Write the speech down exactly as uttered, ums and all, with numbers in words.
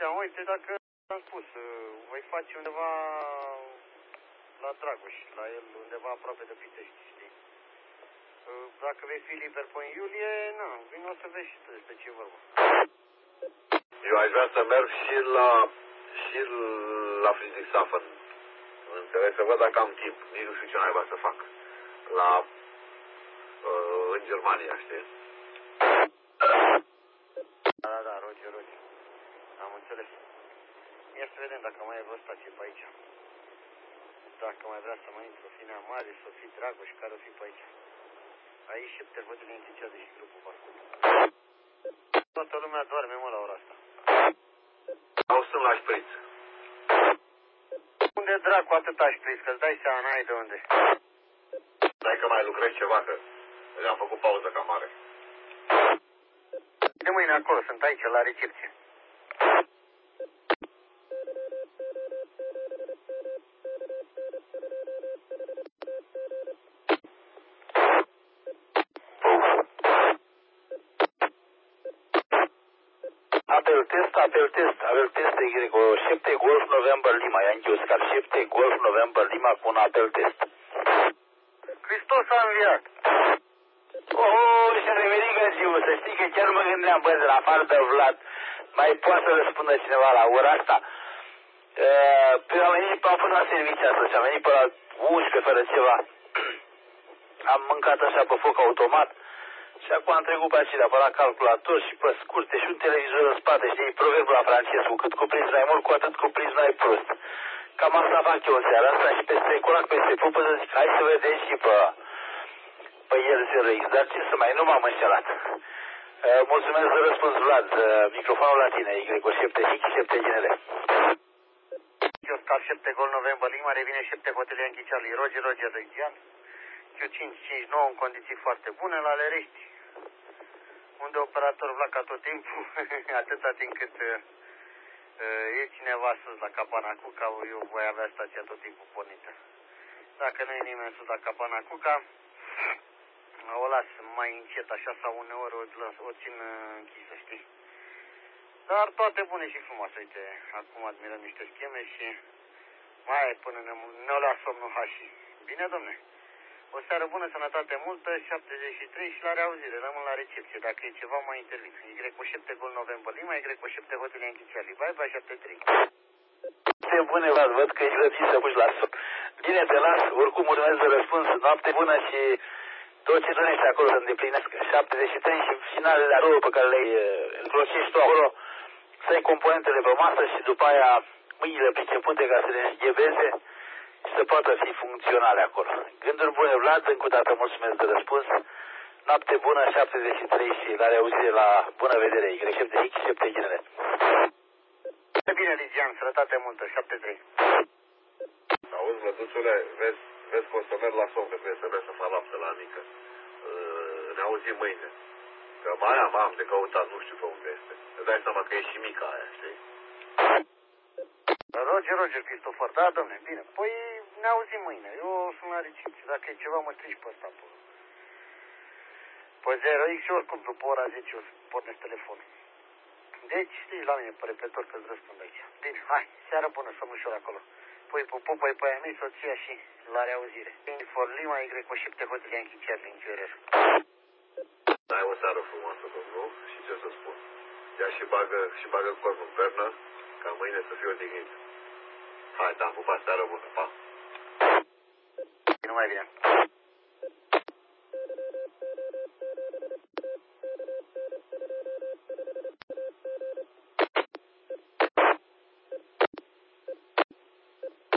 seama. Uite, dacă am spus, voi face undeva la Dragoș, la el undeva aproape de Pitești, știi? Dacă vei fi liber pe iulie, nu, vin o să vezi și tu despre ce vorba. Eu aș vrea să merg și la și la Friedrichshafen. Înțeleg, să văd dacă am timp. Nici nu știu ce naiba să fac. La uh, în Germania, știi? Da, da, da, roge, roge. Am înțeles. Ia să vedem dacă mai e vreo stație pe aici. Dacă mai vrea să mai intru Finea Mare, să fi Dragoș, care o fi pe aici. Aici șepte hotele închiciate și grupul parcurs. Toată lumea doarme, mă, la ora asta. Au sunt la șpriț. Unde dracu atâta șpriț, că-ți dai seama, n-ai de unde. Dai că mai lucrezi ceva, că le-am făcut pauză cam mare. De mâine acolo, sunt aici, la recepție. Apel test, apel test, apel test, Y, șapte Golf November Lima, Yankee Oscar, șapte Golf November Lima cu un apel test. Hristos a înviat. Oh, și revenit găsiu, să știi că chiar mă gândeam, bă, de la afară de Vlad, mai poate să răspundă cineva la ora asta. Uh, pe am venit, am fost la serviciu astăzi, am venit pe la unsprezece fără ceva. Am mâncat așa pe foc automat. Și acum am trecut pe acelea, pe la calculator și pe scurte și un televizor în spate, știi, proverbul la francez, cu cât cuprinzi mai mult, cu atât cuprinzi mai prost. Cam asta fac eu în seara asta și peste colac, peste pupă, să zic, hai să vedem și pe, pe el zero X, dar ce să mai, nu m-am înșelat. Uh, mulțumesc de răspuns, Vlad, uh, microfonul la tine, Y, cu șapte X, șapte G N L. Oscar șapte Gol November Lima, revine șapte hotele închiciate, Roger, Roger, Regian. Q cinci cinci nouă în condiții foarte bune la Lerești, unde operatorul Vlaca tot timpul, atâta timp cât uh, e cineva sus la Capanacuca, eu voi avea stația tot timpul pornită. Dacă nu e nimeni sus la Capanacuca, o las mai încet așa sau uneori o, o țin închisă, știi? Dar toate bune și frumoase, uite, acum admirăm niște scheme și mai până ne, ne-o las somnul hașii. Bine, domne? O seară bună, sănătate multă, șaptezeci și trei și la reauzire, rămân la recepție. Dacă e ceva, mai intervin. Y cu șapte Gol November Lima, Y cu șapte hotele închiciate. Bye, bye, șapte trei. Noapte bună, Vlad, văd că ești răbit să puși la somn. Bine, te las, oricum urmez de răspuns. Noapte bună și tot ce dorești acolo să îndeplinesc. șaptezeci și trei și finalele două pe care le-ai încrocești tu acolo, să ai componentele pe masă și după aia mâinile pricepute ca să le înghebeze și să poată fi funcționale acolo. Gânduri bune, Vlad, încă o dată mulțumesc de răspuns. Noapte bună, șaptezeci și trei și la reauzire, la bună vedere, Y șapte X, șapte G N L. Bine, Ligian, sănătate multă, șapte trei. Auzi, mătuțule, vezi, vezi că o să merg la somn, că trebuie să merg să fac lapte la mică. Ne auzim mâine. Că mai am, am de căutat, nu știu pe unde este. Îți dai seama că e și mica aia, știi? Roger, Roger, Cristofor, da, domne, bine. Păi ne auzim mâine. Eu sunt la recepție. Dacă e ceva, mă treci pe ăsta. Pe, pe zero X și oricum după ora zece o să pornesc telefonul. Deci, știi la mine pe repetor că-ți răspund aici. Bine, hai, seară bună, somnușor acolo. Pui pe pupă-i pe aia mei, soția și la reauzire. For Lima, Y cu șapte hotele închiciate în Q R R. Ai o seară frumoasă, domnul, și ce să spun. Ia și bagă, și bagă corpul în pernă, ca mâine să fiu odihnit. Hai, te-am pupat, seară bună, pa! Nu mai bine.